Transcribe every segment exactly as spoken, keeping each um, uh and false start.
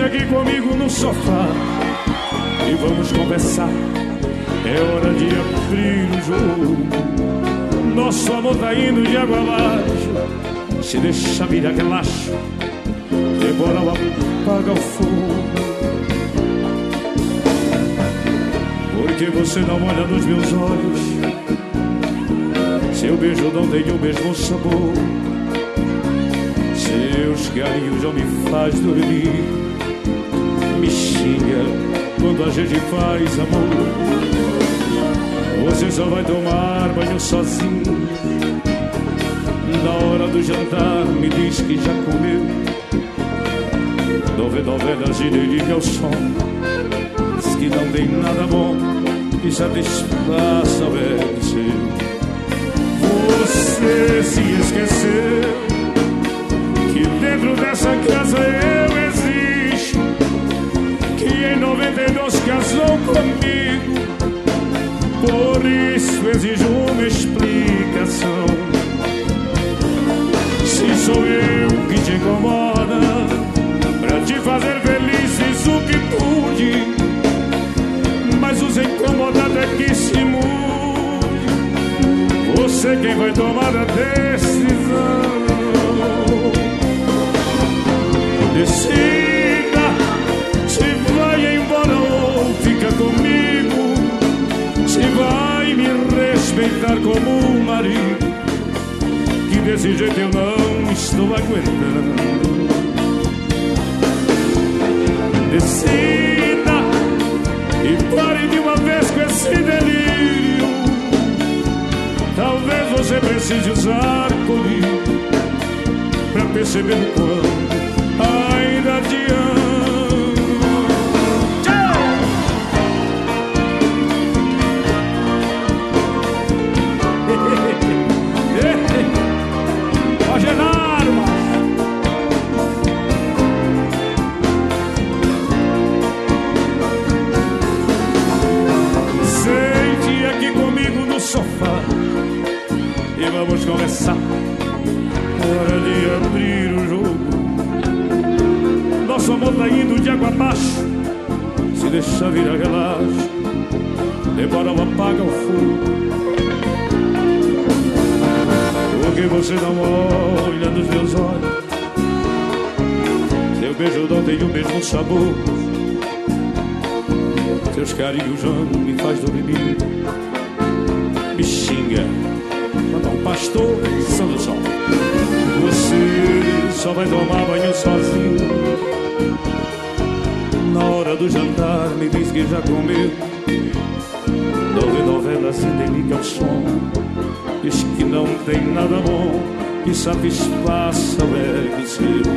aqui comigo no sofá e vamos conversar. É hora de abrir o jogo. Nosso amor tá indo de água abaixo. Se deixa virar relaxo, demora ou apaga o fogo. Porque você não olha nos meus olhos, seu beijo não tem o mesmo sabor. Seus carinhos não me faz dormir, me xinga quando a gente faz amor. Você só vai tomar banho sozinho. Na hora do jantar me diz que já comeu. Não vê novelas e nem liga o som. Diz que não tem nada bom que satisfaça o velho seu. Você se esqueceu que dentro dessa casa eu existo, que em noventa e dois casou comigo. Por isso exijo uma explicação. Se sou eu que te incomoda, pra te fazer feliz fiz o que pude, mas os incomodados é que se mude. Você quem vai tomar a decisão. Decida se vai embora ou fica comigo, se vai me respeitar como um marido, que desse jeito eu não estou aguentando. Decida e pare de uma vez com esse delírio. Talvez você precise usar colírio pra perceber o quanto ainda te amo. Ó Genaro, sente aqui comigo no sofá e vamos conversar. Hora de abrir o jogo. Nosso amor tá indo de água abaixo. Se deixar virar relaxo, demora ou apaga o fogo. Porque você não olha nos meus olhos, seu beijo não tem o mesmo sabor. Seus carinhos já não me faz dormir, me xinga quando um pastor São do Sol. Você só vai tomar banho sozinho. Na hora do jantar me diz que já comeu. Não vê novelas e nem liga o som. Diz que não tem nada bom que satisfaça o ego seu.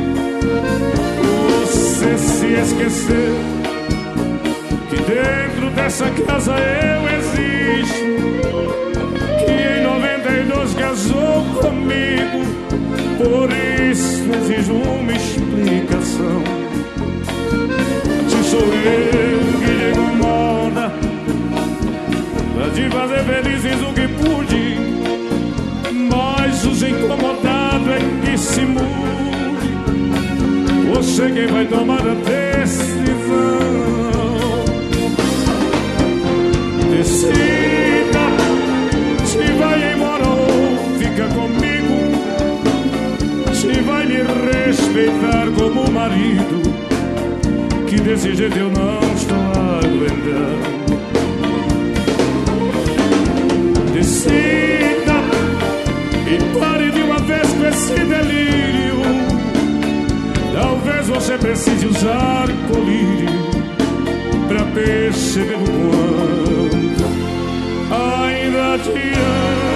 Você se esqueceu que dentro dessa casa eu existo, que em noventa e dois casou comigo. Por isso exijo uma explicação. Se sou eu que lhe incomoda, pra te fazer feliz fiz o que pude, mas os incomodados é que se mude. Você quem vai tomar a decisão. Decida se vai embora ou fica comigo, se vai me respeitar como marido, que desse jeito eu não estou aguentando. Decida e pare de uma vez com esse delírio. Talvez você precise usar colírio pra perceber o quanto ainda te amo.